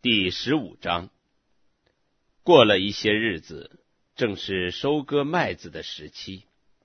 第15章。过了一些日子，正是收割麦子的时期。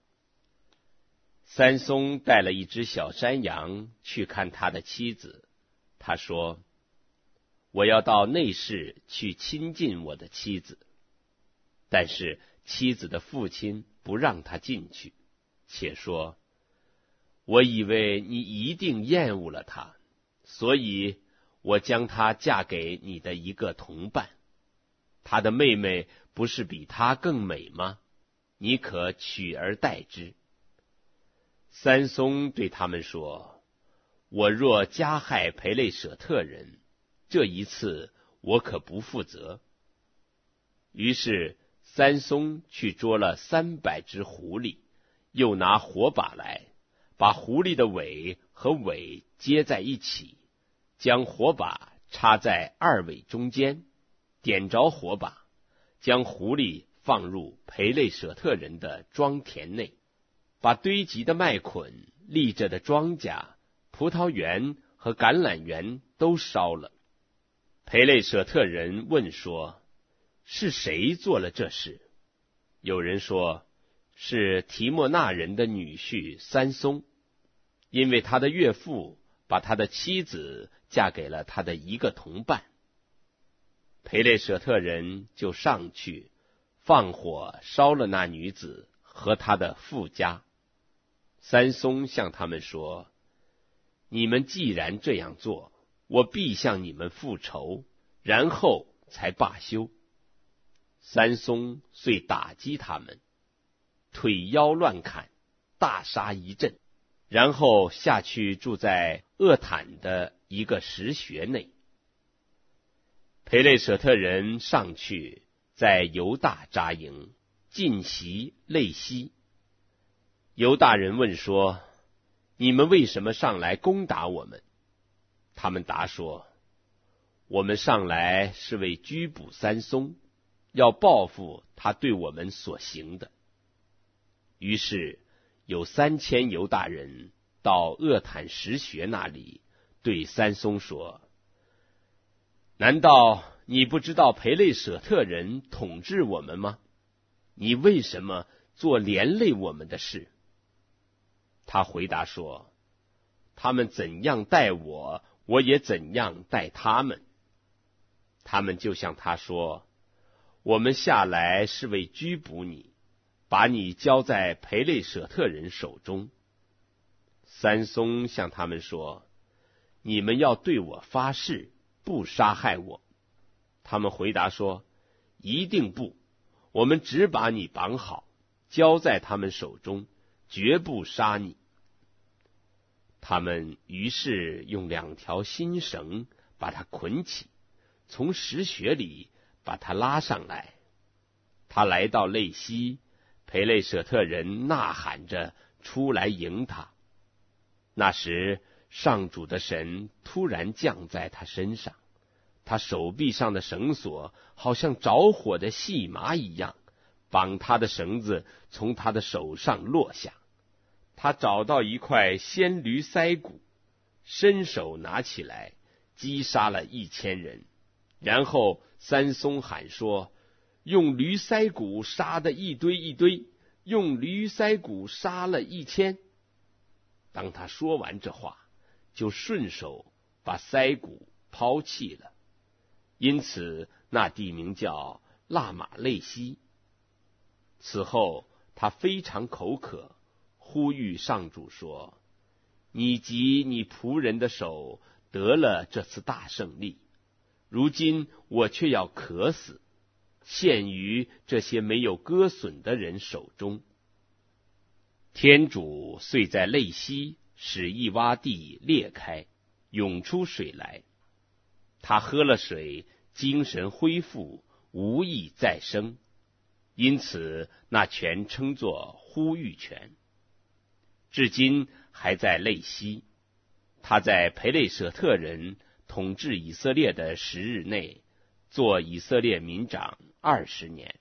三松带了一只小山羊去看他的妻子。他说：我要到内室去亲近我的妻子。但是妻子的父亲不让他进去，且说：我以为你一定厌恶了她，所以我将她嫁给你的一个同伴。她的妹妹不是比她更美吗？你可取而代之。三松对他们说：我若加害培类舍特人，这一次我可不负责。于是三松去捉了300只狐狸，又拿火把来，把狐狸的尾和尾接在一起，将火把插在2尾中间，点着火把，将狐狸放入培类舍特人的庄田内，把堆积的麦捆、立着的庄稼、葡萄园和橄榄园都烧了。培类舍特人问说：是谁做了这事？有人说：是提莫那人的女婿三松，因为他的岳父把他的妻子嫁给了他的一个同伴。培类舍特人就上去放火烧了那女子和她的父家。三松向他们说：你们既然这样做，我必向你们复仇，然后才罢休。三松遂打击他们，腿腰乱砍，大杀一阵，然后下去住在厄坦的一个石穴内。培类舍特人上去在犹大扎营，进袭类西。犹大人问说：你们为什么上来攻打我们？他们答说：我们上来是为拘捕三松，要报复他对我们所行的。于是有3000犹大人到厄坦石穴那里，对三松说：难道你不知道培类舍特人统治我们吗？你为什么做连累我们的事？他回答说：他们怎样待我，我也怎样待他们。他们就向他说：我们下来是为拘捕你，把你交在培类舍特人手中。三松向他们说：你们要对我发誓，不杀害我。他们回答说：一定不，我们只把你绑好，交在他们手中，绝不杀你。他们于是用2条新绳把他捆起，从石穴里把他拉上来。他来到类西，培类舍特人呐喊着出来迎他。那时上主的神突然降在他身上，他手臂上的绳索好像着火的细麻一样，绑他的绳子从他的手上落下。他找到一块鲜驴腮骨，伸手拿起来，击杀了1000人。然后三松喊说：用驴腮骨杀的一堆一堆，用驴腮骨杀了1000。当他说完这话，就顺手把腮骨抛弃了。因此那地名叫拉玛类西。此后他非常口渴，呼吁上主说：你及你仆人的手得了这次大胜利，如今我却要渴死，陷于这些没有割损的人手中。天主遂在类西使一洼地裂开，涌出水来。他喝了水，精神恢复，无益再生，因此那泉称作呼吁泉。至今还在类西。他在培类舍特人统治以色列的10日内，做以色列民长20年。